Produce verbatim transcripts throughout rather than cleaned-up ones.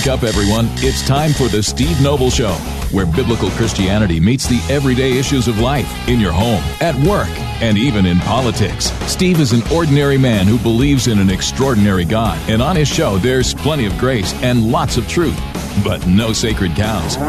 Wake up, everyone. It's time for the Steve Noble Show, where biblical Christianity meets the everyday issues of life in your home, at work, and even in politics. Steve is an ordinary man who believes in an extraordinary God, and on his show, there's plenty of grace and lots of truth, but no sacred cows.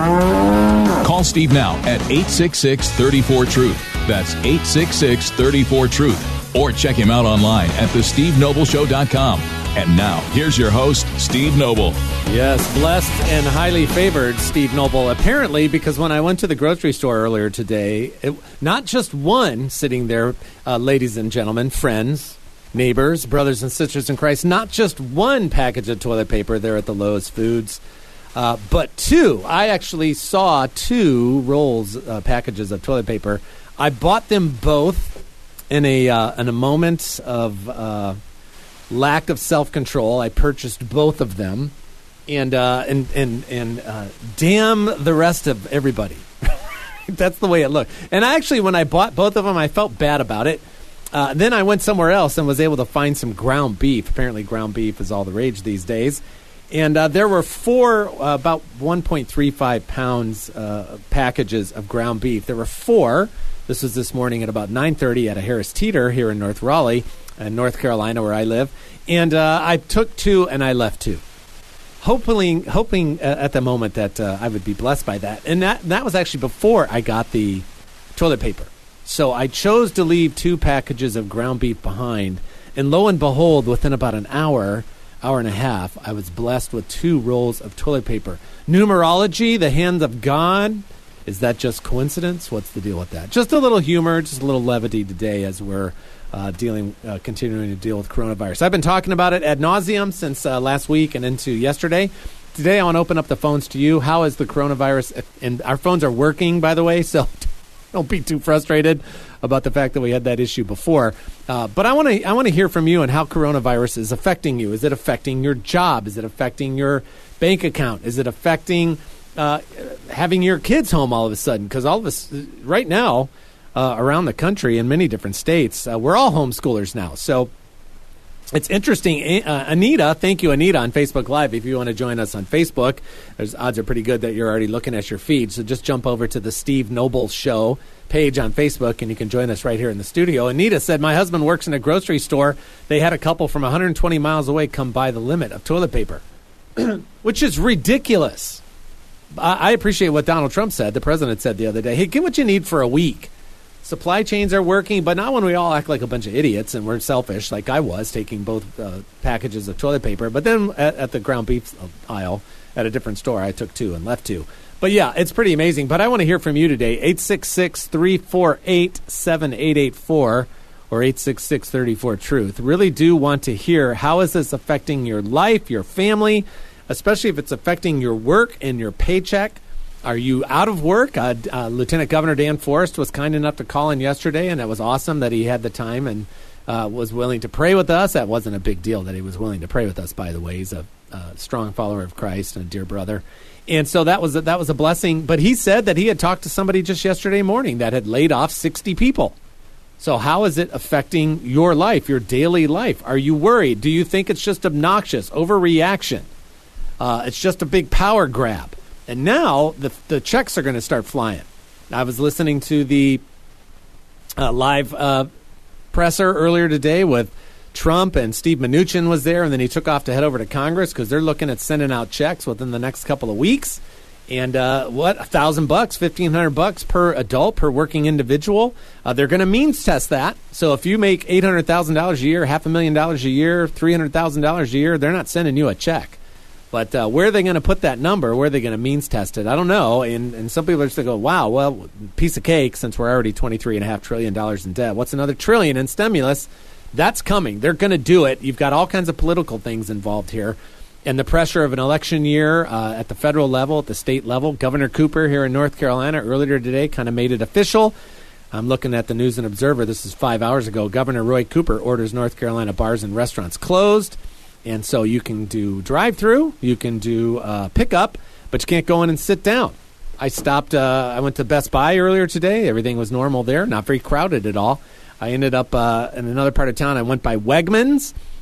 Call Steve now at eight six six, three four, truth. That's eight six six, three four, truth. Or check him out online at the steve noble show dot com. And now, here's your host, Steve Noble. Yes, blessed and highly favored Steve Noble, apparently, because when I went to the grocery store earlier today, it, not just one sitting there, uh, ladies and gentlemen, friends, neighbors, brothers and sisters in Christ, not just one package of toilet paper there at the Lowe's Foods, uh, but two. I actually saw two rolls, uh, packages of toilet paper. I bought them both in a, uh, in a moment of... Uh, lack of self-control. I purchased both of them, and uh, and and and uh, damn the rest of everybody. That's the way it looked. And actually, when I bought both of them, I felt bad about it. Uh, then I went somewhere else and was able to find some ground beef. Apparently, ground beef is all the rage these days. And uh, there were four, uh, about one point three five pounds uh, packages of ground beef. There were four. This was this morning at about nine thirty at a Harris Teeter here in North Raleigh, in North Carolina, where I live. And uh, I took two and I left two, hoping, hoping uh, at the moment that uh, I would be blessed by that. And that, that was actually before I got the toilet paper. So I chose to leave two packages of ground beef behind. And lo and behold, within about an hour, hour and a half, I was blessed with two rolls of toilet paper. Numerology, the hand of God. Is that just coincidence? What's the deal with that? Just a little humor, just a little levity today as we're uh, dealing, uh, continuing to deal with coronavirus. I've been talking about it ad nauseum since uh, last week and into yesterday. Today, I want to open up the phones to you. How is the coronavirus? And our phones are working, by the way, so don't be too frustrated about the fact that we had that issue before. Uh, but I want to I want to hear from you on how coronavirus is affecting you. Is it affecting your job? Is it affecting your bank account? Is it affecting Uh, having your kids home all of a sudden? Because all of us, right now, uh, around the country in many different states, uh, we're all homeschoolers now. So it's interesting. Uh, Anita, thank you, Anita, on Facebook Live. If you want to join us on Facebook, there's odds are pretty good that you're already looking at your feed. So just jump over to the Steve Noble Show page on Facebook, and you can join us right here in the studio. Anita said, my husband works in a grocery store. They had a couple from one hundred twenty miles away come by the limit of toilet paper, which is ridiculous. I appreciate what Donald Trump said. The president said the other day, hey, get what you need for a week. Supply chains are working, but not when we all act like a bunch of idiots and we're selfish, like I was, taking both uh, packages of toilet paper. But then at, at the ground beef aisle at a different store, I took two and left two. But, yeah, it's pretty amazing. But I want to hear from you today, eight six six, three four eight, seven eight eight four or eight six six, three four, truth. Really do want to hear, how is this affecting your life, your family, especially if it's affecting your work and your paycheck. Are you out of work? Uh, uh, Lieutenant Governor Dan Forest was kind enough to call in yesterday, and it was awesome that he had the time and uh, was willing to pray with us. That wasn't a big deal that he was willing to pray with us, by the way. He's a uh, strong follower of Christ and a dear brother. And so that was a, that was a blessing. But he said that he had talked to somebody just yesterday morning that had laid off sixty people. So how is it affecting your life, your daily life? Are you worried? Do you think it's just obnoxious, overreaction? Uh, it's just a big power grab. And now the the checks are going to start flying. I was listening to the uh, live uh, presser earlier today with Trump, and Steve Mnuchin was there, and then he took off to head over to Congress because they're looking at sending out checks within the next couple of weeks. And uh, what, a thousand bucks, fifteen hundred bucks per adult, per working individual. Uh, they're going to means test that. So if you make eight hundred thousand dollars a year, half a million dollars a year, three hundred thousand dollars a year, they're not sending you a check. But uh, where are they going to put that number? Where are they going to means test it? I don't know. And, and some people are just going to go, wow, well, piece of cake, since we're already twenty-three point five trillion dollars in debt. What's another trillion in stimulus? That's coming. They're going to do it. You've got all kinds of political things involved here. And the pressure of an election year uh, at the federal level, at the state level. Governor Cooper here in North Carolina earlier today kind of made it official. I'm looking at the News and Observer. This is five hours ago. Governor Roy Cooper orders North Carolina bars and restaurants closed. And so you can do drive-through, you can do uh, pickup, but you can't go in and sit down. I stopped, uh, I went to Best Buy earlier today. Everything was normal there, not very crowded at all. I ended up uh, in another part of town. I went by Wegmans,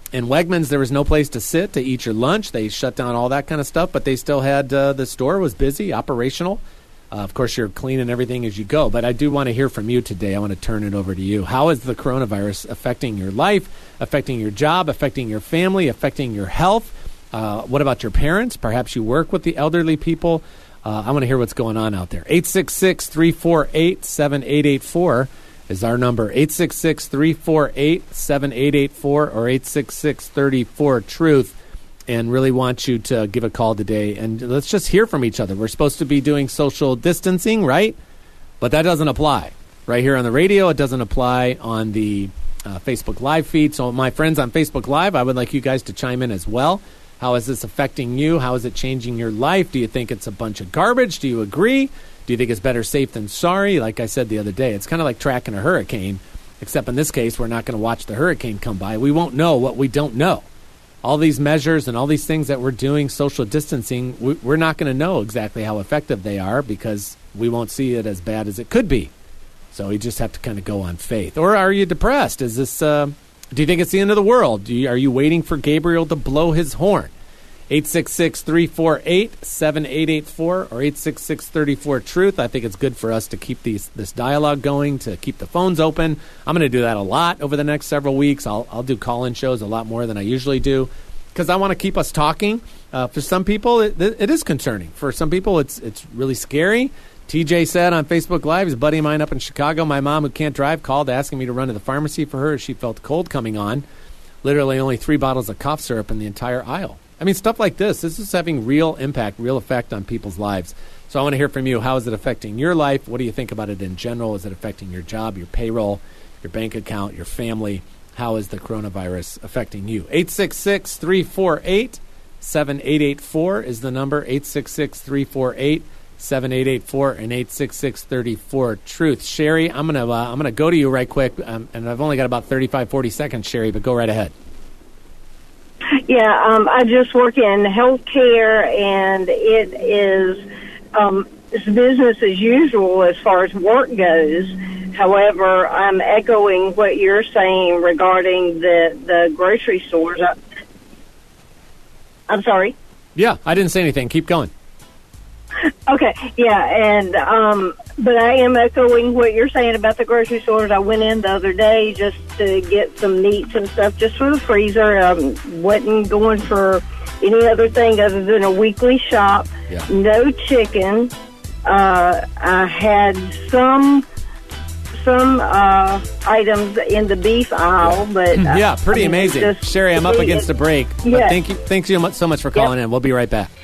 In Wegmans, there was no place to sit to eat your lunch. They shut down all that kind of stuff, but they still had uh, the store was busy, operational. Uh, of course, you're cleaning everything as you go, but I do want to hear from you today. I want to turn it over to you. How is the coronavirus affecting your life, affecting your job, affecting your family, affecting your health? Uh, what about your parents? Perhaps you work with the elderly people. Uh, I want to hear what's going on out there. eight six six, three four eight, seven eight eight four is our number. eight six six, three four eight, seven eight eight four or eight six six, three four, truth. And really want you to give a call today. And let's just hear from each other. We're supposed to be doing social distancing, right? But that doesn't apply. Right here on the radio, it doesn't apply on the uh, Facebook Live feed. So my friends on Facebook Live, I would like you guys to chime in as well. How is this affecting you? How is it changing your life? Do you think it's a bunch of garbage? Do you agree? Do you think it's better safe than sorry? Like I said the other day, it's kind of like tracking a hurricane, except in this case, we're not going to watch the hurricane come by. We won't know what we don't know. All these measures and all these things that we're doing, social distancing, we're not going to know exactly how effective they are because we won't see it as bad as it could be. So we just have to kind of go on faith. Or are you depressed? Is this? Uh, do you think it's the end of the world? Do you, are you waiting for Gabriel to blow his horn? eight six six, three four eight, seven eight eight four or eight six six, three four, truth. I think it's good for us to keep these this dialogue going, to keep the phones open. I'm going to do that a lot over the next several weeks. I'll I'll do call-in shows a lot more than I usually do because I want to keep us talking. Uh, for some people, it, it is concerning. For some people, it's it's really scary. T J said on Facebook Live, his buddy of mine up in Chicago, my mom who can't drive called asking me to run to the pharmacy for her as she felt cold coming on. Literally only three bottles of cough syrup in the entire aisle. I mean, stuff like this. This is having real impact, real effect on people's lives. So I want to hear from you. How is it affecting your life? What do you think about it in general? Is it affecting your job, your payroll, your bank account, your family? How is the coronavirus affecting you? eight six six, three four eight, seven eight eight four is the number. eight six six, three four eight, seven eight eight four and eight six six, three four, truth. Sherry, I'm going to uh, I'm going to go to you right quick. Um, and I've only got about thirty-five, forty seconds, Sherry, but go right ahead. Yeah, um, I just work in healthcare, and it is um, it's business as usual as far as work goes. However, I'm echoing what you're saying regarding the, the grocery stores. I, I'm sorry? Yeah, I didn't say anything. Keep going. Okay, yeah, and um, but I am echoing what you're saying about the grocery stores. I went in the other day just to get some meats and stuff just for the freezer. I um, wasn't going for any other thing other than a weekly shop. Yeah. No chicken. Uh, I had some some uh, items in the beef aisle, yeah. but uh, yeah, pretty I mean, amazing. just, Sherry, I'm up against a break. But yeah. thank you, thanks you so much for calling yep. in. We'll be right back.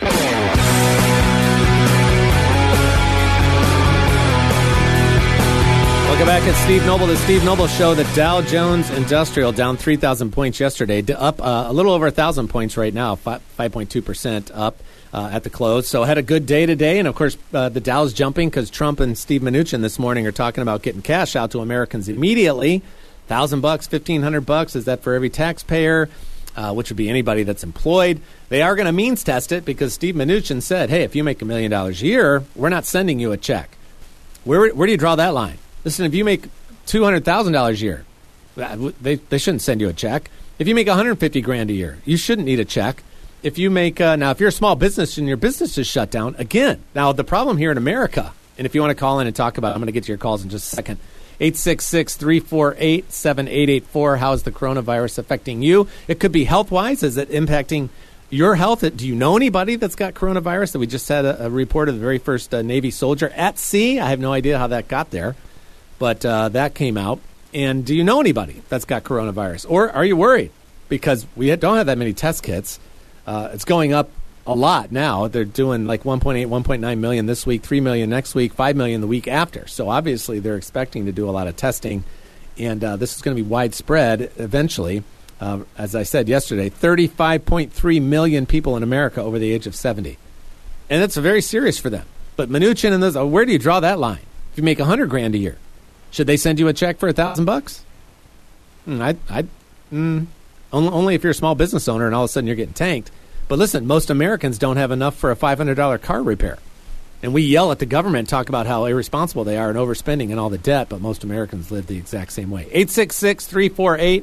Welcome back at Steve Noble, the Steve Noble Show. The Dow Jones Industrial down three thousand points yesterday, up uh, a little over one thousand points right now, five point two percent up uh, at the close. So had a good day today. And, of course, uh, the Dow's jumping because Trump and Steve Mnuchin this morning are talking about getting cash out to Americans immediately. one thousand bucks, fifteen hundred bucks. Is that for every taxpayer, uh, which would be anybody that's employed? They are going to means test it because Steve Mnuchin said, hey, if you make a million dollars a year, we're not sending you a check. Where, where do you draw that line? Listen, if you make two hundred thousand dollars a year, they they shouldn't send you a check. If you make one hundred fifty grand a year, you shouldn't need a check. If you make uh, now, if you're a small business and your business is shut down, again, now the problem here in America, and if you want to call in and talk about it, I'm going to get to your calls in just a second. eight six six, three four eight, seven eight eight four. How is the coronavirus affecting you? It could be health-wise. Is it impacting your health? Do you know anybody that's got coronavirus? That we just had a, a report of the very first uh, Navy soldier at sea. I have no idea how that got there. But uh, that came out. And do you know anybody that's got coronavirus? Or are you worried? Because we don't have that many test kits. Uh, it's going up a lot now. They're doing like one point eight, one point nine million this week, three million next week, five million the week after. So obviously they're expecting to do a lot of testing. And uh, this is going to be widespread eventually. Uh, as I said yesterday, thirty-five point three million people in America over the age of seventy. And that's very serious for them. But Mnuchin and those, where do you draw that line? If you make one hundred grand a year, should they send you a check for a thousand bucks? I, I, mm, only if you're a small business owner and all of a sudden you're getting tanked. But listen, most Americans don't have enough for a five hundred dollars car repair. And we yell at the government, talk about how irresponsible they are and overspending and all the debt, but most Americans live the exact same way. eight six six, three four eight,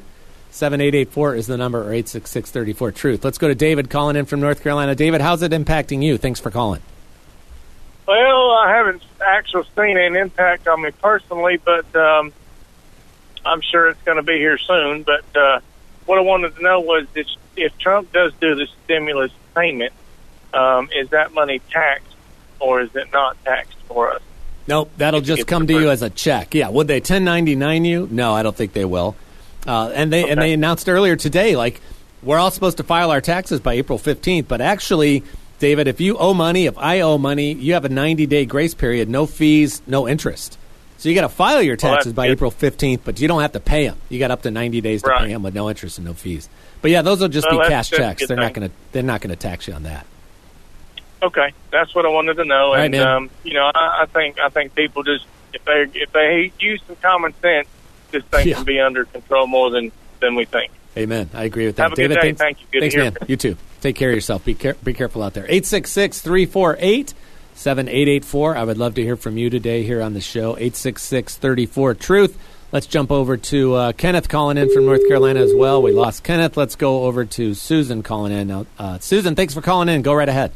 seven eight eight four is the number, or eight six six, three four, truth. Let's go to David calling in from North Carolina. David, how's it impacting you? Thanks for calling. Well, I haven't actually seen an impact on me personally, but um, I'm sure it's going to be here soon. But uh, what I wanted to know was if, if Trump does do the stimulus payment, um, is that money taxed or is it not taxed for us? Nope, that'll just come to you as a check. Yeah, would they ten ninety-nine you? No, I don't think they will. Uh, and they okay. and they announced earlier today, like, we're all supposed to file our taxes by April fifteenth, but actually, David, if you owe money, if I owe money, you have a ninety-day grace period, no fees, no interest. So you got to file your taxes well, by good. April fifteenth, but you don't have to pay them. You got up to ninety days to right. pay them with no interest and no fees. But yeah, those will just well, be cash checks. They're thing. not going to they're not going to tax you on that. Okay, that's what I wanted to know. Right, and um, you know, I, I think I think people just if they if they use some common sense, this thing yeah. can be under control more than, than we think. Amen. I agree with that. Have a David, good day. thanks, Thank you. Good thanks, to hear man. You too. Take care of yourself. Be care- be careful out there. eight six six, three four eight, seven eight eight four. I would love to hear from you today here on the show. eight six six, three four, truth. Let's jump over to uh, Kenneth calling in from North Carolina as well. We lost Kenneth. Let's go over to Susan calling in. Now, uh, Susan, thanks for calling in. Go right ahead.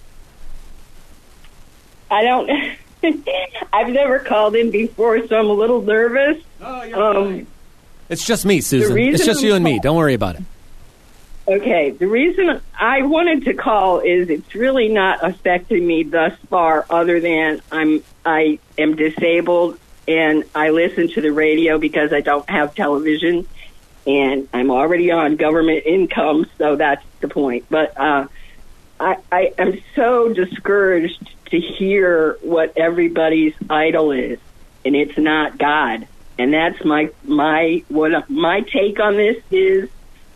I don't... I've never called in before, so I'm a little nervous. Oh, you're um, right. It's just me, Susan. It's just you and me. Don't worry about it. Okay. The reason I wanted to call is it's really not affected me thus far, other than I'm I am disabled and I listen to the radio because I don't have television, and I'm already on government income, so that's the point. But uh, I, I am so discouraged to hear what everybody's idol is, and it's not God. And that's my my what my take on this is.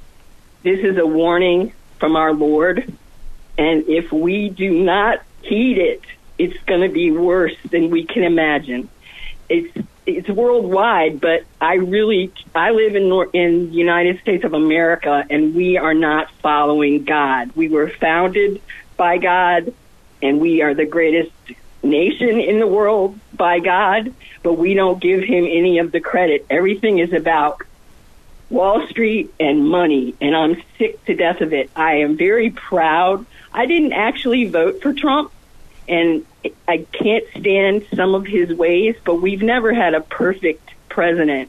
This is a warning from our Lord, and if we do not heed it, it's going to be worse than we can imagine. It's it's worldwide, but I really I live in in the United States of America, and we are not following God. We were founded by God, and we are the greatest nation in the world by God, but we don't give him any of the credit. Everything is about Wall Street and money, and I'm sick to death of it. I am very proud. I didn't actually vote for Trump, and I can't stand some of his ways, but we've never had a perfect president.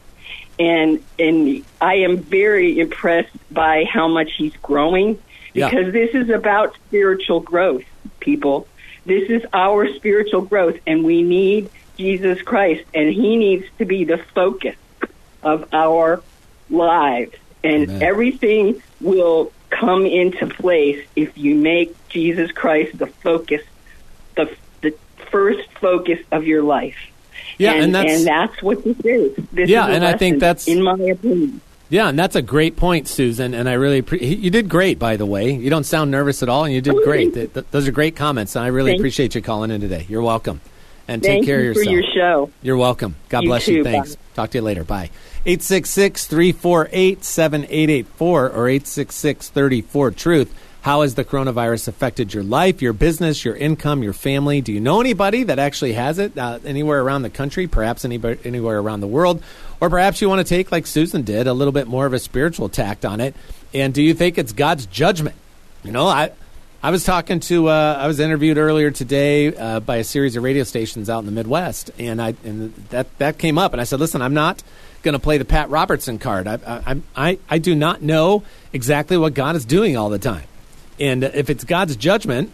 And and I am very impressed by how much he's growing, because yeah. this is about spiritual growth, people. This is our spiritual growth, and we need Jesus Christ, and he needs to be the focus of our lives. And Amen. Everything will come into place if you make Jesus Christ the focus, the the first focus of your life. Yeah, and, and that's and that's what this is. This yeah, is a and I think that's in my opinion. Yeah, and that's a great point, Susan. And I really pre- you did great, by the way. You don't sound nervous at all, and you did great. Th- th- those are great comments, and I really Thank appreciate you calling in today. You're welcome. And Thank take care you of yourself. for your show. You're welcome. God you bless too, you. Thanks. bye. Talk to you later. Bye. eight six six, three four eight, seven eight eight four or eight six six, three four, truth. How has the coronavirus affected your life, your business, your income, your family? Do you know anybody that actually has it uh, anywhere around the country, perhaps anybody, anywhere around the world? Or perhaps you want to take, like Susan did, a little bit more of a spiritual tact on it. And do you think it's God's judgment? You know, I I was talking to, uh, I was interviewed earlier today uh, by a series of radio stations out in the Midwest, and I and that, that came up, and I said, listen, I'm not going to play the Pat Robertson card. I, I, I, I do not know exactly what God is doing all the time. And if it's God's judgment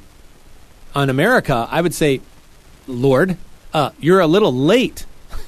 on America, I would say, Lord, uh, you're a little late.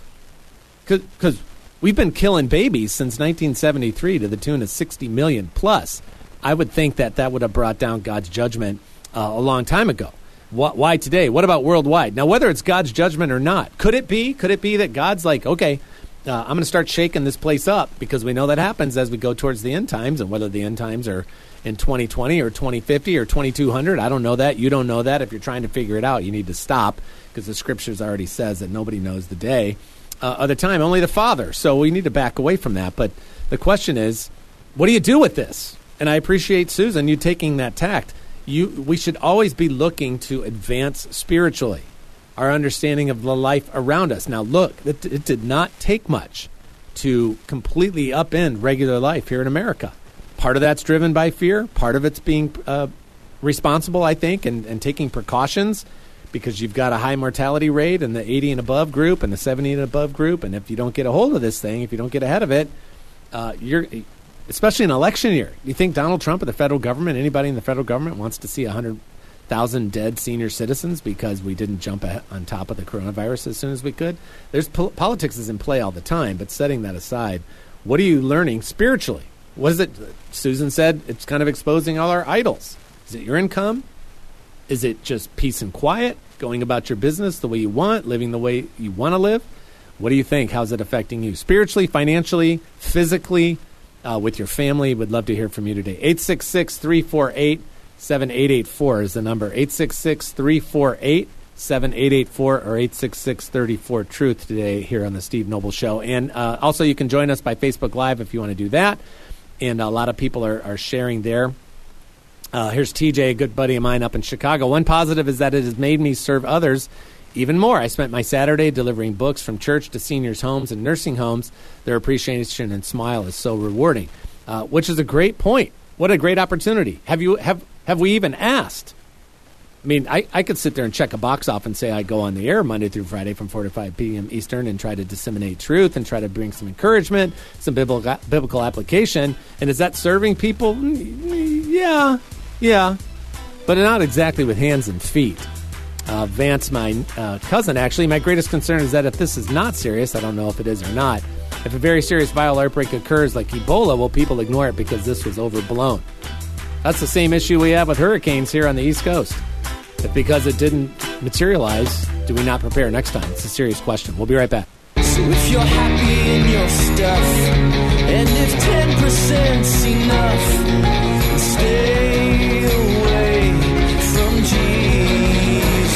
Because we've been killing babies since nineteen seventy-three to the tune of sixty million plus. I would think that that would have brought down God's judgment uh, a long time ago. Why today? What about worldwide? Now, whether it's God's judgment or not, could it be? Could it be that God's like, okay, uh, I'm going to start shaking this place up, because we know that happens as we go towards the end times, and whether the end times are in twenty twenty or twenty fifty or twenty-two hundred, I don't know that. You don't know that. If you're trying to figure it out, you need to stop, because the scriptures already says that nobody knows the day uh, or the time, only the Father. So we need to back away from that. But the question is, what do you do with this? And I appreciate, Susan, you taking that tact. You, we should always be looking to advance spiritually our understanding of the life around us. Now, look, it, it did not take much to completely upend regular life here in America. Part of that's driven by fear. Part of it's being uh, responsible, I think, and, and taking precautions, because you've got a high mortality rate in the eighty and above group and the seventy and above group. And if you don't get a hold of this thing, if you don't get ahead of it, uh, you're, especially in election year, you think Donald Trump or the federal government, anybody in the federal government wants to see one hundred thousand dead senior citizens because we didn't jump on top of the coronavirus as soon as we could? There's pol- politics is in play all the time, but setting that aside, what are you learning spiritually? What is it? Susan said it's kind of exposing all our idols. Is it your income? Is it just peace and quiet, going about your business the way you want, living the way you want to live? What do you think? How's it affecting you spiritually, financially, physically, uh, with your family? Would love to hear from you today. eight six six, three four eight, seven eight eight four is the number. eight six six, three four eight, seven eight eight four or eight six six, three four, truth today here on the Steve Noble Show. And uh, also you can join us by Facebook Live if you want to do that. And a lot of people are, are sharing there. Uh, here's T J, a good buddy of mine up in Chicago. One positive is that it has made me serve others even more. I spent my Saturday delivering books from church to seniors' homes and nursing homes. Their appreciation and smile is so rewarding, uh, which is a great point. What a great opportunity. Have you have have we even asked? I mean, I, I could sit there and check a box off and say I go on the air Monday through Friday from four to five p.m. Eastern and try to disseminate truth and try to bring some encouragement, some biblical, biblical application. And is that serving people? Yeah, yeah, but not exactly with hands and feet. Uh, Vance, my uh, cousin, actually, my greatest concern is that if this is not serious, I don't know if it is or not, if a very serious viral outbreak occurs like Ebola, will people ignore it because this was overblown? That's the same issue we have with hurricanes here on the East Coast. If because it didn't materialize, do we not prepare next time? It's a serious question. We'll be right back. So if you're happy in your stuff, and if ten percent's enough, stay away from Jesus.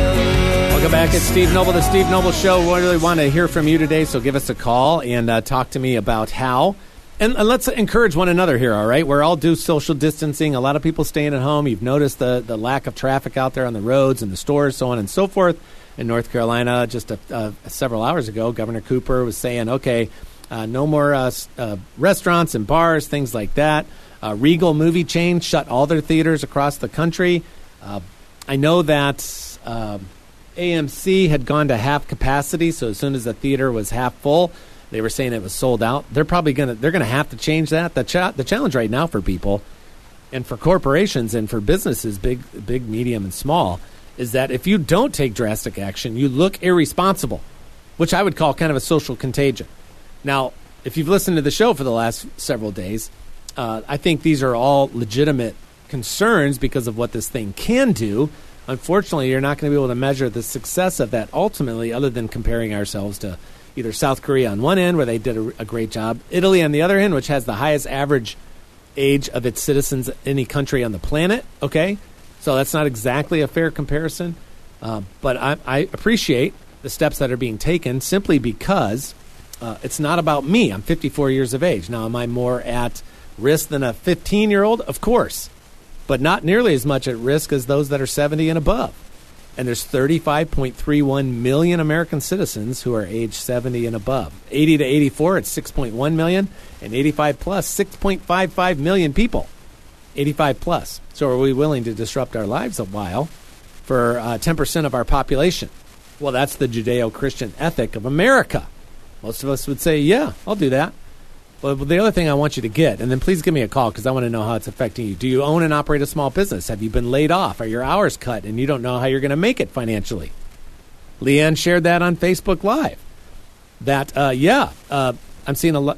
Welcome back. It's Steve Noble, the Steve Noble Show. We really want to hear from you today, so give us a call and uh, talk to me about how. And, and let's encourage one another here, all right? We're all do social distancing. A lot of people staying at home. You've noticed the, the lack of traffic out there on the roads and the stores, so on and so forth. In North Carolina, just a, uh, several hours ago, Governor Cooper was saying, okay, uh, no more uh, uh, restaurants and bars, things like that. Uh, Regal movie chain shut all their theaters across the country. Uh, I know that uh, A M C had gone to half capacity, so as soon as the theater was half full, they were saying it was sold out. They're probably gonna they're gonna have to change that. The cha- the challenge right now for people, and for corporations and for businesses, big, big, medium, and small, is that if you don't take drastic action, you look irresponsible, which I would call kind of a social contagion. Now, if you've listened to the show for the last several days, uh, I think these are all legitimate concerns because of what this thing can do. Unfortunately, you're not going to be able to measure the success of that ultimately, other than comparing ourselves to either South Korea on one end, where they did a, a great job, Italy on the other end, which has the highest average age of its citizens in any country on the planet, okay? So that's not exactly a fair comparison, uh, but I, I appreciate the steps that are being taken simply because uh, it's not about me. I'm fifty-four years of age. Now, am I more at risk than a fifteen-year-old? Of course, but not nearly as much at risk as those that are seventy and above. And there's thirty-five point three one million American citizens who are age seventy and above. eighty to eighty-four, it's six point one million, and eighty-five plus, six point five five million people. eighty-five plus. So are we willing to disrupt our lives a while for uh, ten percent of our population? Well, that's the Judeo-Christian ethic of America. Most of us would say, yeah, I'll do that. Well, the other thing I want you to get, and then please give me a call because I want to know how it's affecting you. Do you own and operate a small business? Have you been laid off? Are your hours cut and you don't know how you're going to make it financially? Leanne shared that on Facebook Live. That, uh, yeah, uh, I'm seeing a lot.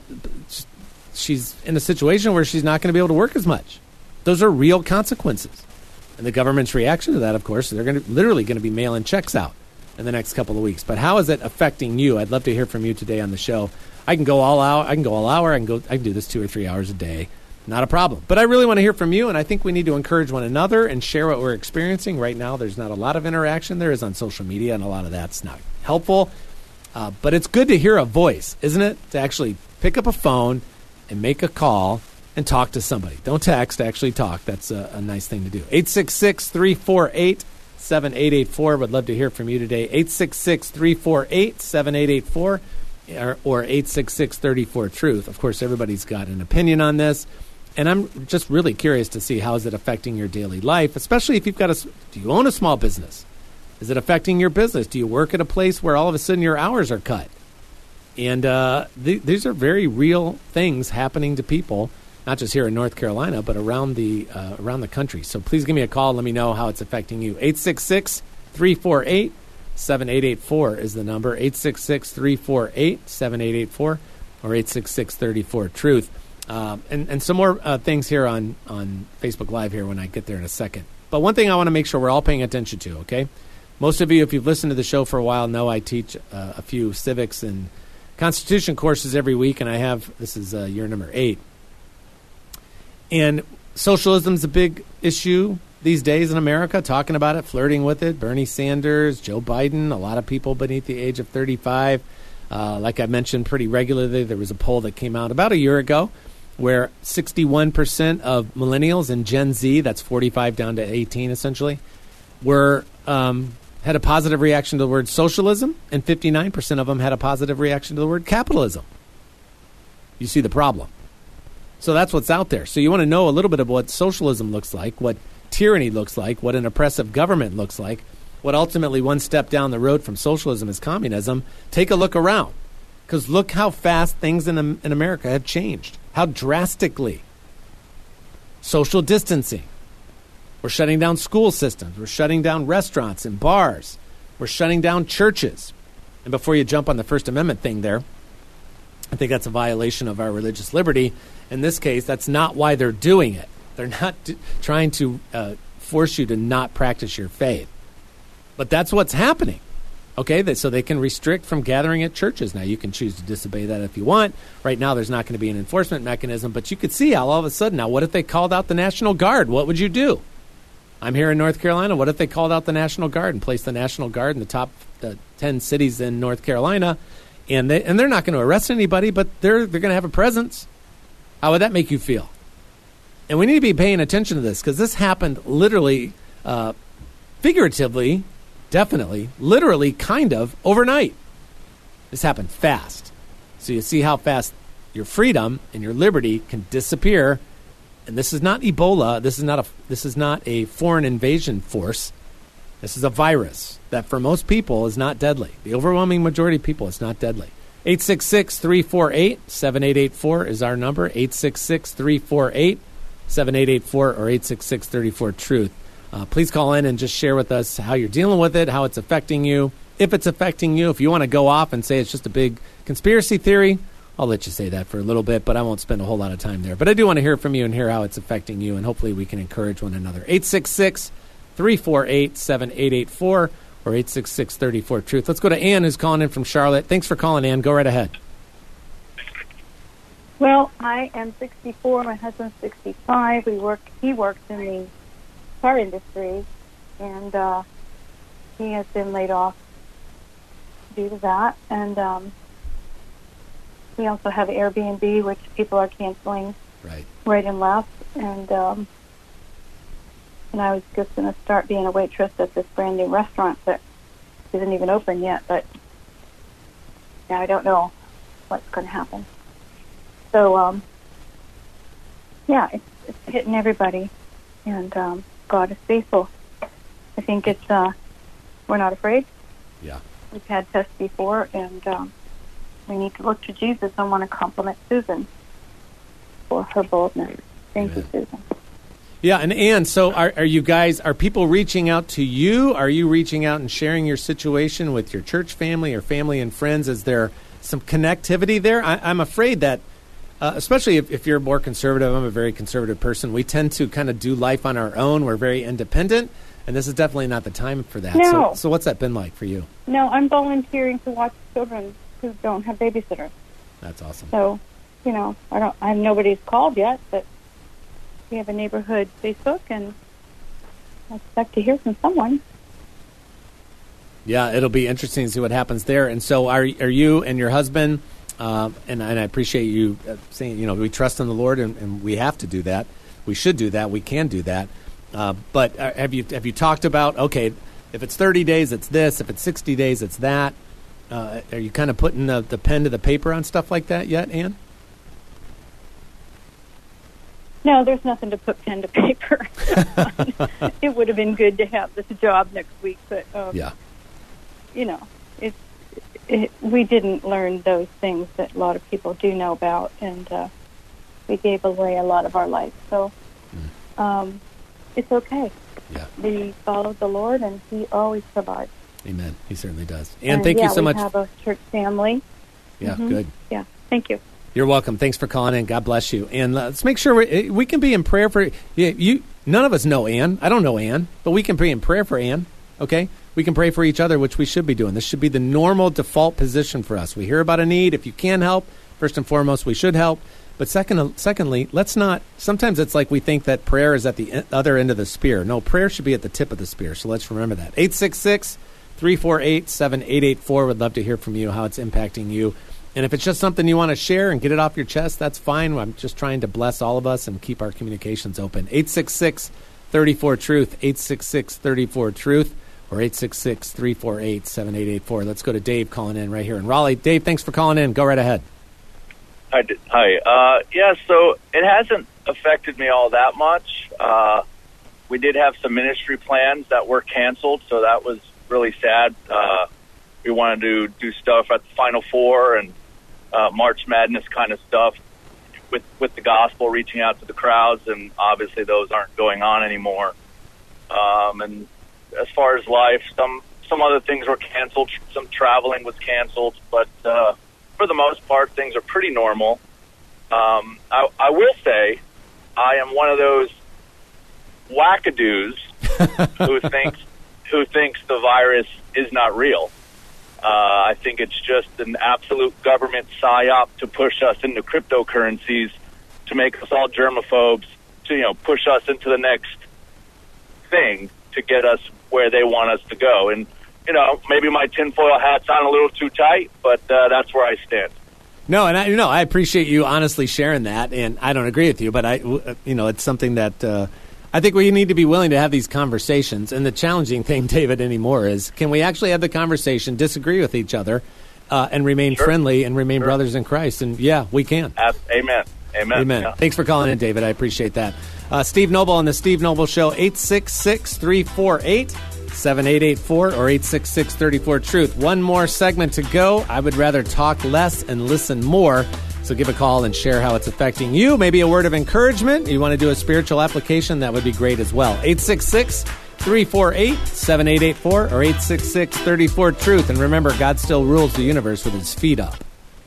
She's in a situation where she's not going to be able to work as much. Those are real consequences. And the government's reaction to that, of course, they're going to literally going to be mailing checks out in the next couple of weeks. But how is it affecting you? I'd love to hear from you today on the show. I can go all out. I can go all hour. I can go. I can do this two or three hours a day. Not a problem. But I really want to hear from you, and I think we need to encourage one another and share what we're experiencing. Right now, there's not a lot of interaction. There is on social media, and a lot of that's not helpful. Uh, but it's good to hear a voice, isn't it? To actually pick up a phone and make a call and talk to somebody. Don't text, actually talk. That's a, a nice thing to do. eight six six, three four eight, seven eight eight four. Would love to hear from you today. eight six six, three four eight, seven eight eight four. or, or eight six six, three four, truth. Of course, everybody's got an opinion on this. And I'm just really curious to see how is it affecting your daily life, especially if you've got a, do you own a small business? Is it affecting your business? Do you work at a place where all of a sudden your hours are cut? And uh, th- these are very real things happening to people, not just here in North Carolina, but around the uh, around the country. So please give me a call. Let me know how it's affecting you. eight six six, three four eight, seven eight eight four is the number. eight six six, three four eight, seven eight eight four or eight six six, three four, truth. Um, and, and some more uh, things here on, on Facebook Live here when I get there in a second. But one thing I want to make sure we're all paying attention to, okay? Most of you, if you've listened to the show for a while, know I teach uh, a few civics and Constitution courses every week, and I have, this is uh, year number eight. And socialism's a big issue these days in America, talking about it, flirting with it. Bernie Sanders, Joe Biden, a lot of people beneath the age of thirty-five. Uh, like I mentioned pretty regularly, there was a poll that came out about a year ago where sixty-one percent of millennials and Gen Z, that's forty-five down to eighteen essentially, were um, had a positive reaction to the word socialism, and fifty-nine percent of them had a positive reaction to the word capitalism. You see the problem. So that's what's out there. So you want to know a little bit of what socialism looks like, what tyranny looks like, what an oppressive government looks like, what ultimately one step down the road from socialism is communism. Take a look around, because look how fast things in, in America have changed. How drastically. Social distancing. We're shutting down school systems. We're shutting down restaurants and bars. We're shutting down churches. And before you jump on the First Amendment thing there, I think that's a violation of our religious liberty. In this case, that's not why they're doing it. They're not d- trying to uh, force you to not practice your faith. But that's what's happening. Okay, so they can restrict from gathering at churches. Now, you can choose to disobey that if you want. Right now, there's not going to be an enforcement mechanism, but you could see how all of a sudden, now, what if they called out the National Guard? What would you do? I'm here in North Carolina. What if they called out the National Guard and placed the National Guard in the top uh, ten cities in North Carolina? And, they, and they're not going to arrest anybody, but they're, they're going to have a presence. How would that make you feel? And we need to be paying attention to this, because this happened literally, uh, figuratively, definitely, literally, kind of, overnight. This happened fast. So you see how fast your freedom and your liberty can disappear. And this is not Ebola. This is not a, this is not a foreign invasion force. This is a virus that for most people is not deadly. The overwhelming majority of people, it's not deadly. eight six six, three four eight, seven eight eight four is our number. eight six six, three four eight, seven eight eight four or eight six six, three four, truth. Uh, please call in and just share with us how you're dealing with it, how it's affecting you. If it's affecting you, if you want to go off and say it's just a big conspiracy theory, I'll let you say that for a little bit, but I won't spend a whole lot of time there. But I do want to hear from you and hear how it's affecting you, and hopefully we can encourage one another. eight six six, three four eight, seven eight eight four or eight six six, three four, truth. Let's go to Ann, who's calling in from Charlotte. Thanks for calling, Ann. Go right ahead. Well, I am sixty-four. My husband's sixty-five. We work. He works in the car industry, and uh, he has been laid off due to that. And um, we also have Airbnb, which people are canceling right, right and left. And um, and I was just going to start being a waitress at this brand new restaurant that isn't even open yet. But yeah, I don't know what's going to happen. So, um, yeah, it's, it's hitting everybody, and um, God is faithful. I think it's, uh, we're not afraid. Yeah. We've had tests before, and um, we need to look to Jesus. I want to compliment Susan for her boldness. Thank Amen. You, Susan. Yeah, and Ann, so are, are you guys, are people reaching out to you? Are you reaching out and sharing your situation with your church family or family and friends? Is there some connectivity there? I, I'm afraid that Uh, especially if, if you're more conservative. I'm a very conservative person. We tend to kind of do life on our own. We're very independent, and this is definitely not the time for that. No. So, so what's that been like for you? No, I'm volunteering to watch children who don't have babysitters. That's awesome. So, you know, I don't. I have nobody's called yet, but we have a neighborhood Facebook, and I expect to hear from someone. Yeah, it'll be interesting to see what happens there. And so, are are you and your husband? Uh, and, and I appreciate you uh, saying, you know, we trust in the Lord, and, and we have to do that. We should do that. We can do that. Uh, but uh, have you have you talked about, okay, if it's thirty days, it's this. If it's sixty days, it's that. Uh, are you kind of putting the, the pen to the paper on stuff like that yet, Ann? No, there's nothing to put pen to paper. It would have been good to have this job next week, but um, yeah, you know, it's it, we didn't learn those things that a lot of people do know about, and uh, we gave away a lot of our life. So mm. um, it's okay. Yeah, we follow the Lord, and He always provides. Amen. He certainly does. Ann, and thank yeah, you so we much. We have a church family. Yeah, mm-hmm. good. Yeah, thank you. You're welcome. Thanks for calling in. God bless you. And let's make sure we, we can be in prayer for you. you. None of us know Ann. I don't know Ann, but we can be in prayer for Ann, okay? We can pray for each other, which we should be doing. This should be the normal default position for us. We hear about a need. If you can help, first and foremost, we should help. But second, secondly, let's not, sometimes it's like we think that prayer is at the other end of the spear. No, prayer should be at the tip of the spear, so let's remember that. eight six six, three four eight, seven eight eight four. Would love to hear from you, how it's impacting you. And if it's just something you want to share and get it off your chest, that's fine. I'm just trying to bless all of us and keep our communications open. eight six six, three four, TRUTH, eight six six, three four, TRUTH, or eight six six, three four eight, seven eight eight four. Let's go to Dave calling in right here in Raleigh. Dave, thanks for calling in. Go right ahead. Hi. Hi. Uh, yeah, so it hasn't affected me all that much. Uh, we did have some ministry plans that were canceled, so that was really sad. Uh, we wanted to do stuff at the Final Four and Uh, March Madness kind of stuff with with the gospel, reaching out to the crowds, and obviously those aren't going on anymore. Um, and as far as life, some some other things were canceled. Some traveling was canceled, but uh, for the most part, things are pretty normal. Um, I, I will say, I am one of those wackadoos who thinks who thinks the virus is not real. Uh, I think it's just an absolute government psyop to push us into cryptocurrencies, to make us all germaphobes, to, you know, push us into the next thing to get us where they want us to go. And, you know, maybe my tinfoil hat's on a little too tight, but uh, that's where I stand. No, and I, you know, I appreciate you honestly sharing that, and I don't agree with you, but I, you know, it's something that uh, I think we need to be willing to have these conversations. And the challenging thing, David, anymore is, can we actually have the conversation, disagree with each other, uh, and remain sure. friendly and remain sure. brothers in Christ? And yeah, we can. Amen. Amen. Amen. Yeah. Thanks for calling in, David. I appreciate that. Uh, Steve Noble on the Steve Noble Show, eight six six, three four eight, seven eight eight four or eight six six, three four, TRUTH. One more segment to go. I would rather talk less and listen more. So give a call and share how it's affecting you. Maybe a word of encouragement. You want to do a spiritual application, that would be great as well. eight six six, three four eight, seven eight eight four or eight six six, three four, TRUTH. And remember, God still rules the universe with his feet up.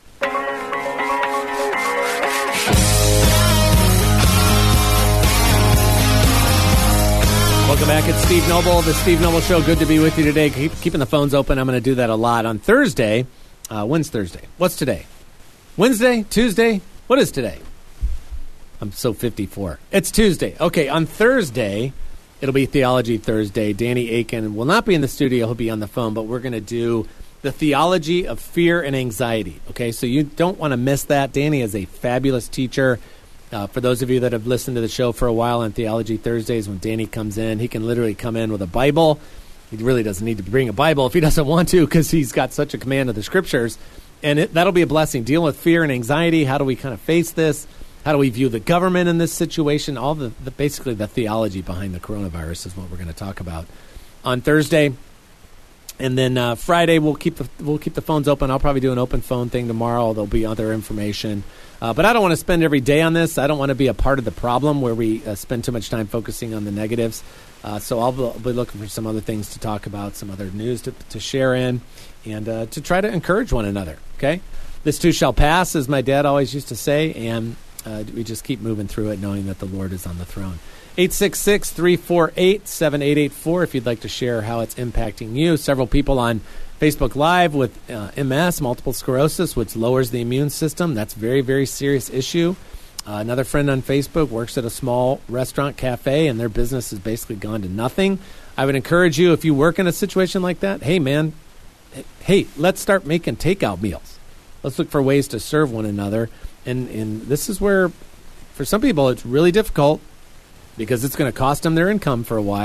Welcome back. It's Steve Noble, the Steve Noble Show. Good to be with you today. Keep keeping the phones open. I'm going to do that a lot on Thursday. Uh, when's Thursday? What's today? Wednesday? Tuesday? What is today? I'm so fifty-four. It's Tuesday. Okay, on Thursday, it'll be Theology Thursday. Danny Aiken will not be in the studio. He'll be on the phone, but we're going to do the theology of fear and anxiety. Okay, so you don't want to miss that. Danny is a fabulous teacher. Uh, for those of you that have listened to the show for a while on Theology Thursdays, when Danny comes in, he can literally come in with a Bible. He really doesn't need to bring a Bible if he doesn't want to, because he's got such a command of the Scriptures. And it, that'll be a blessing. Dealing with fear and anxiety. How do we kind of face this? How do we view the government in this situation? All the, the basically the theology behind the coronavirus is what we're going to talk about on Thursday. And then uh, Friday we'll keep the we'll keep the phones open. I'll probably do an open phone thing tomorrow. There'll be other information, uh, but I don't want to spend every day on this. I don't want to be a part of the problem where we uh, spend too much time focusing on the negatives. Uh, so I'll be, I'll be looking for some other things to talk about, some other news to, to share in, and uh, to try to encourage one another. Okay, this too shall pass, as my dad always used to say, and uh, we just keep moving through it, knowing that the Lord is on the throne. eight six six, three four eight, seven eight eight four if you'd like to share how it's impacting you. Several people on Facebook Live with uh, M S, multiple sclerosis, which lowers the immune system. That's a very, very serious issue. Uh, another friend on Facebook works at a small restaurant cafe, and their business has basically gone to nothing. I would encourage you, if you work in a situation like that, hey, man, hey, let's start making takeout meals. Let's look for ways to serve one another. And, and this is where, for some people, it's really difficult, because it's going to cost them their income for a while.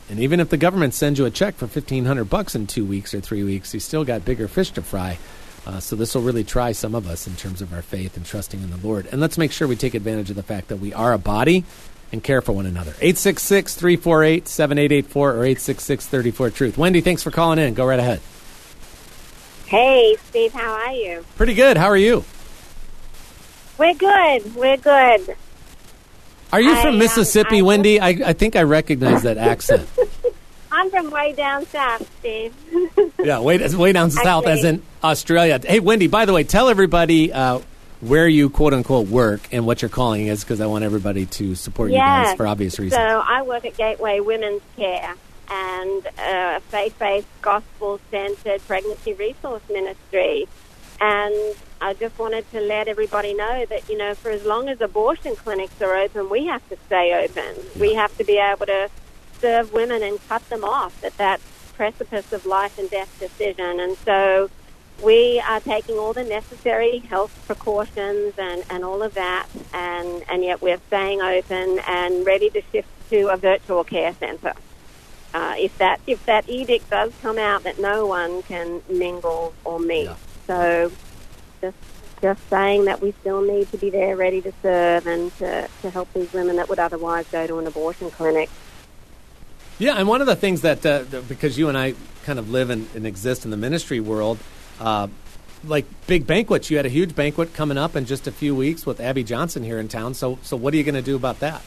And even if the government sends you a check for fifteen hundred bucks in two weeks or three weeks, you still got bigger fish to fry. Uh, so this will really try some of us in terms of our faith and trusting in the Lord. And let's make sure we take advantage of the fact that we are a body and care for one another. eight six six, three four eight, seven eight eight four or eight six six, three four, truth. Wendy, thanks for calling in. Go right ahead. Hey, Steve, how are you? Pretty good. How are you? We're good. We're good. Are you I, from Mississippi, um, I, Wendy? I, I think I recognize that accent. I'm from way down south, Steve. Yeah, way, way down south, Actually, as in Australia. Hey, Wendy, by the way, tell everybody uh, where you, quote-unquote, work and what your calling is, because I want everybody to support yes. you guys for obvious reasons. So I work at Gateway Women's Care and a faith-based, gospel-centered pregnancy resource ministry. And I just wanted to let everybody know that, you know, for as long as abortion clinics are open, we have to stay open. Yeah. We have to be able to serve women and cut them off at that precipice of life and death decision. And so we are taking all the necessary health precautions and, and all of that, and, and yet we're staying open and ready to shift to a virtual care center. Uh, if that if that edict does come out that no one can mingle or meet. Yeah. So just just saying that we still need to be there ready to serve and to, to help these women that would otherwise go to an abortion clinic. Yeah, and one of the things that, uh, because you and I kind of live and, and exist in the ministry world, uh, like big banquets. You had a huge banquet coming up in just a few weeks with Abby Johnson here in town. So, so what are you going to do about that?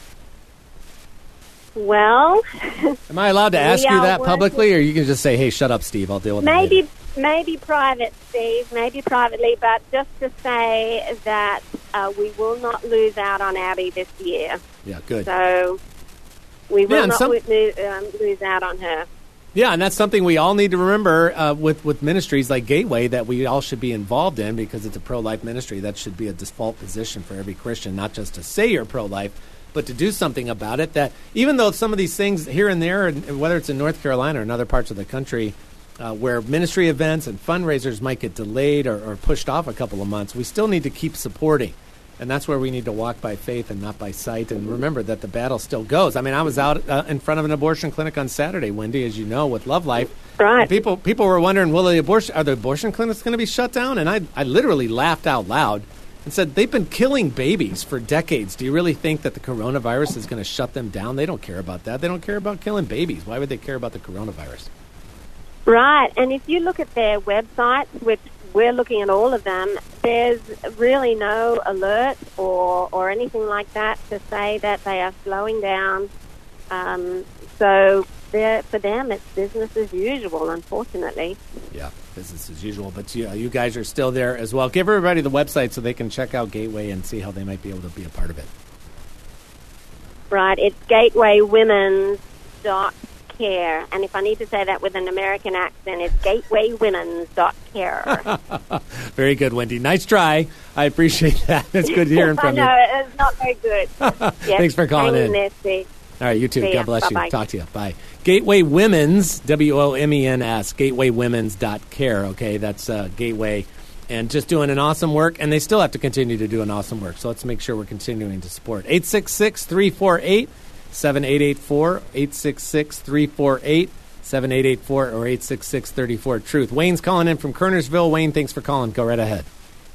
Well, am I allowed to ask you that publicly, or you can just say, "Hey, shut up, Steve. I'll deal with it." Maybe, maybe private, Steve. Maybe privately, but just to say that uh, we will not lose out on Abby this year. Yeah, good. So we will yeah, not some- lose, um, lose out on her. Yeah, and that's something we all need to remember uh, with, with ministries like Gateway that we all should be involved in, because it's a pro-life ministry. That should be a default position for every Christian, not just to say you're pro-life, but to do something about it. That even though some of these things here and there, and whether it's in North Carolina or in other parts of the country, uh, where ministry events and fundraisers might get delayed or, or pushed off a couple of months, we still need to keep supporting. And that's where we need to walk by faith and not by sight. And remember that the battle still goes. I mean, I was out uh, in front of an abortion clinic on Saturday, Wendy, as you know, with Love Life. Right. People people were wondering, will the abortion are the abortion clinics going to be shut down? And I I literally laughed out loud and said, they've been killing babies for decades. Do you really think that the coronavirus is going to shut them down? They don't care about that. They don't care about killing babies. Why would they care about the coronavirus? Right. And if you look at their websites, which we're looking at all of them, there's really no alert or, or anything like that to say that they are slowing down. Um, so for them, it's business as usual, unfortunately. Yeah, business as usual. But yeah, you guys are still there as well. Give everybody the website so they can check out Gateway and see how they might be able to be a part of it. Right. It's gateway women's dot care. And if I need to say that with an American accent, it's gateway women's dot care. Very good, Wendy. Nice try. I appreciate that. It's good hearing from you. I know, it's not very good. Yes, thanks for calling in. There, Steve. All right, you too. See God ya. bless Bye-bye. you. Talk to you. Bye. Gateway Women's, W O M E N S, gateway women's dot care. Okay, that's uh, Gateway. And just doing an awesome work, and they still have to continue to do an awesome work. So let's make sure we're continuing to support. eight six six, three four eight, seven eight eight four, eight six six, three four eight, seven eight eight four, or eight six six, three four, truth. Wayne's calling in from Kernersville. Wayne, thanks for calling. Go right ahead.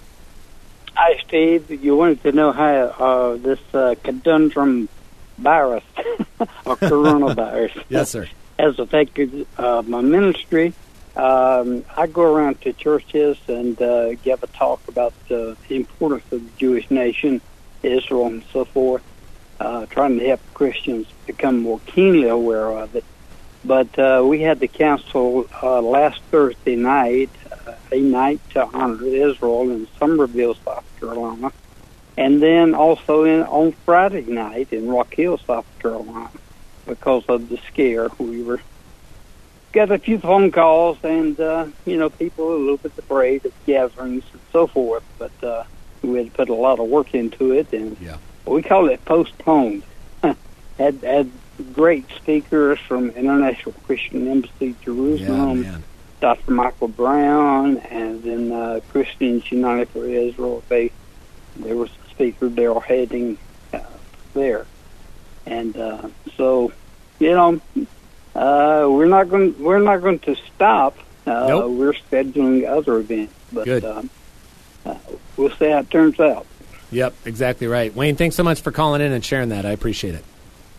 Hi, Steve. You wanted to know how uh, this uh, conundrum virus or coronavirus yes, sir. has affected uh, my ministry. Um, I go around to churches and uh, give a talk about uh, the importance of the Jewish nation, Israel, and so forth, uh, trying to help Christians become more keenly aware of it. But uh, we had the council uh, last Thursday night, uh, a night to honor Israel in Summerville, South Carolina, and then also in, on Friday night in Rock Hill, South Carolina, because of the scare. We were got a few phone calls, and uh, you know, people were a little bit afraid of gatherings and so forth. But uh, we had put a lot of work into it, and yeah. we call it postponed. had had great speakers from International Christian Embassy Jerusalem, yeah, Doctor Michael Brown, and then uh, Christians United for Israel. They there was a speaker, Daryl Heading, uh, there, and uh, so you know, Uh, we're not going. We're not going to stop. Uh, Nope. We're scheduling other events, but Good. Um, uh, we'll see how it turns out. Yep, exactly right. Wayne, thanks so much for calling in and sharing that. I appreciate it.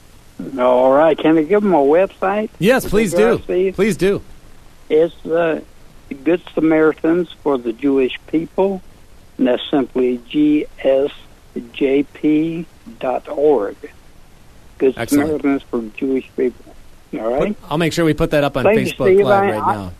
All right. Can I give them a website? Yes, please do. Steve? Please do. It's uh, Good Samaritans for the Jewish People, and that's simply G S J P dot org. Good Excellent. Samaritans for Jewish People. All right. I'll make sure we put that up on Thank you, Facebook Steve. Live I- right I- now.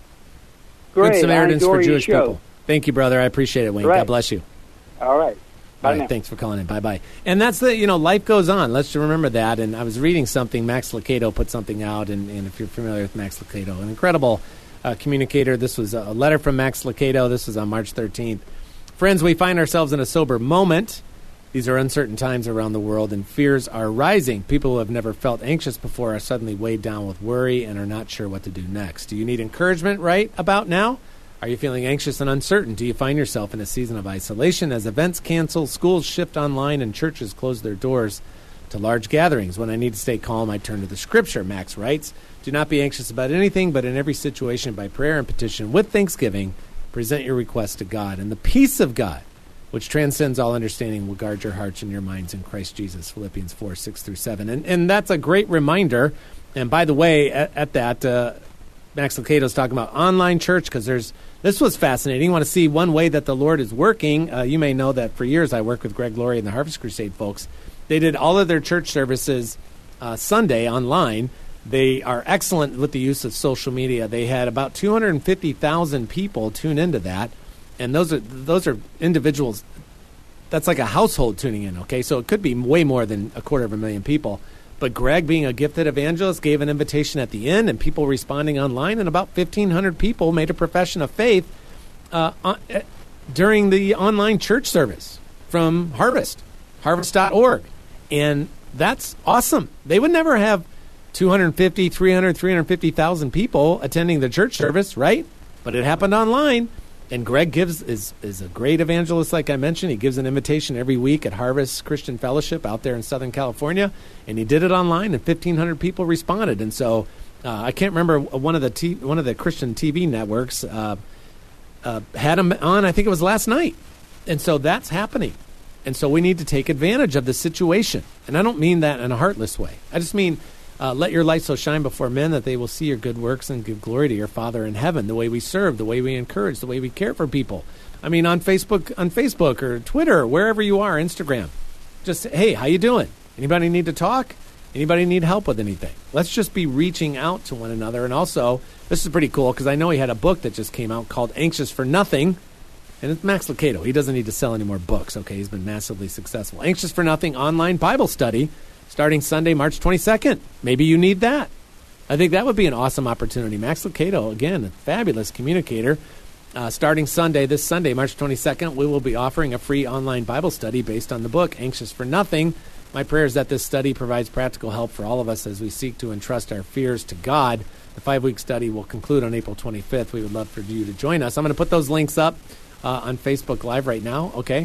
Great. Good Samaritans I enjoy for your Jewish show. people. Thank you, brother. I appreciate it, Wayne. Right. God bless you. All right. Bye All right, now. thanks for calling in. Bye-bye. And that's the, you know, life goes on. Let's just remember that. And I was reading something. Max Lucado put something out, and, and if you're familiar with Max Lucado, an incredible uh, communicator. This was a letter from Max Lucado. This was on March thirteenth. Friends, we find ourselves in a sober moment. These are uncertain times around the world, and fears are rising. People who have never felt anxious before are suddenly weighed down with worry and are not sure what to do next. Do you need encouragement right about now? Are you feeling anxious and uncertain? Do you find yourself in a season of isolation as events cancel, schools shift online, and churches close their doors to large gatherings? When I need to stay calm, I turn to the Scripture, Max writes. Do not be anxious about anything, but in every situation, by prayer and petition, with thanksgiving, present your request to God. And the peace of God, which transcends all understanding, will guard your hearts and your minds in Christ Jesus, Philippians four, six through seven. And, and that's a great reminder. And by the way, at, at that, uh, Max Lucado's talking about online church, because there's this was fascinating. You want to see one way that the Lord is working. Uh, you may know that for years I worked with Greg Laurie and the Harvest Crusade folks. They did all of their church services uh, Sunday online. They are excellent with the use of social media. They had about two hundred fifty thousand people tune into that, and those are those are individuals. That's like a household tuning in, okay? So it could be way more than a quarter of a million people. But Greg, being a gifted evangelist, gave an invitation at the end, and people responding online, and about fifteen hundred people made a profession of faith uh, on, uh, during the online church service from Harvest, harvest dot org. And that's awesome. They would never have two hundred fifty, three hundred, three hundred fifty thousand people attending the church service, right? But it happened online. And Greg gives is is a great evangelist, like I mentioned. He gives an invitation every week at Harvest Christian Fellowship out there in Southern California, and he did it online, and fifteen hundred people responded. And so uh, I can't remember one of the t- one of the Christian T V networks uh, uh, had him on. I think it was last night, and so that's happening. And so we need to take advantage of the situation. And I don't mean that in a heartless way. I just mean Uh, let your light so shine before men that they will see your good works and give glory to your Father in heaven. The way we serve, the way we encourage, the way we care for people. I mean, on Facebook, on Facebook or Twitter, wherever you are, Instagram. Just, hey, how you doing? Anybody need to talk? Anybody need help with anything? Let's just be reaching out to one another. And also, this is pretty cool because I know he had a book that just came out called Anxious for Nothing. And it's Max Lucado. He doesn't need to sell any more books. Okay, he's been massively successful. Anxious for Nothing online Bible study. Starting Sunday, March twenty-second. Maybe you need that. I think that would be an awesome opportunity. Max Lucado, again, a fabulous communicator. Uh, starting Sunday, this Sunday, March twenty-second, we will be offering a free online Bible study based on the book, Anxious for Nothing. My prayer is that this study provides practical help for all of us as we seek to entrust our fears to God. The five-week study will conclude on April twenty-fifth. We would love for you to join us. I'm going to put those links up uh, on Facebook Live right now, okay?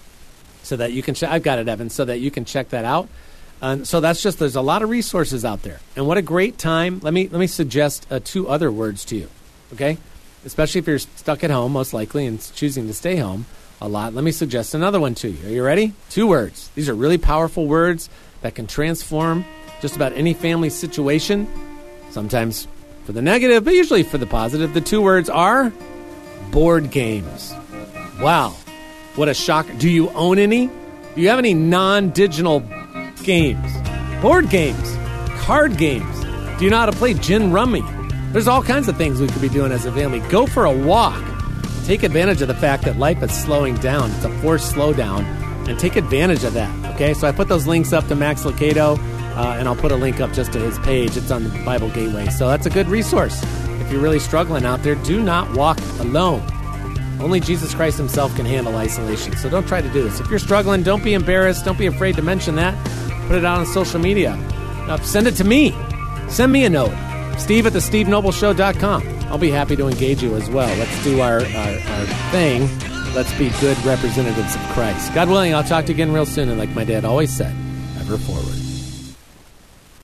So that you can check. I've got it, Evan, so that you can check that out. Uh, so that's just, there's a lot of resources out there. And what a great time. Let me let me suggest uh, two other words to you, okay? Especially if you're stuck at home, most likely, and choosing to stay home a lot. Let me suggest another one to you. Are you ready? Two words. These are really powerful words that can transform just about any family situation, sometimes for the negative, but usually for the positive. The two words are board games. Wow. What a shocker. Do you own any? Do you have any non-digital games, board games, card games? Do you know how to play gin rummy? There's all kinds of things we could be doing as a family. Go for a walk. Take advantage of the fact that life is slowing down. It's a forced slowdown, and take advantage of that. Okay, so I put those links up to Max Lucado, uh, and I'll put a link up just to his page. It's on the Bible Gateway, so that's a good resource. If you're really struggling out there, do not walk alone. Only Jesus Christ himself can handle isolation, so don't try to do this. If you're struggling, don't be embarrassed. Don't be afraid to mention that. Put it out on social media. Uh, send it to me. Send me a note. Steve at the steve noble show dot com. I'll be happy to engage you as well. Let's do our, our, our thing. Let's be good representatives of Christ. God willing, I'll talk to you again real soon. And like my dad always said, ever forward.